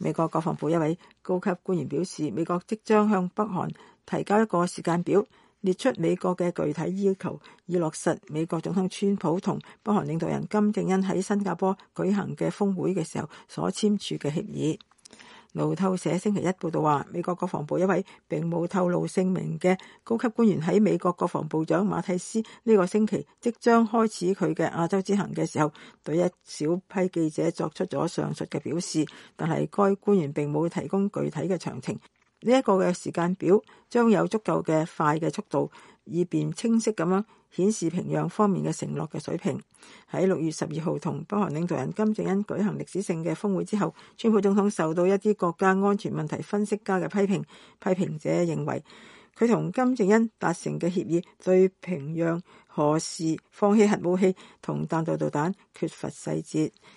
美國國防部一位高級官員表示，美國即將向北韓提交一個時間表，列出美國嘅具體要求，以落實美國總統川普同北韓領導人金正恩喺新加坡舉行嘅峰會嘅時候所簽署嘅協議。路透社星期一報道話，美國國防部一位並冇透露姓名嘅高級官員喺美國國防部長馬蒂斯呢個星期即將開始佢嘅亞洲之行嘅時候，對一小批記者作出咗上述嘅表示，但係該官員並冇提供具體嘅詳情。呢一個嘅時間表將有足夠嘅快嘅速度，以便清晰咁樣顯示平壤方面嘅承諾嘅水平。喺6月12號同北韓領導人金正恩舉行歷史性嘅峰會之後，川普總統受到一啲國家安全問題分析家嘅批評。批評者認為佢同金正恩達成嘅協議對平壤何時放棄核武器同彈道導彈缺乏細節。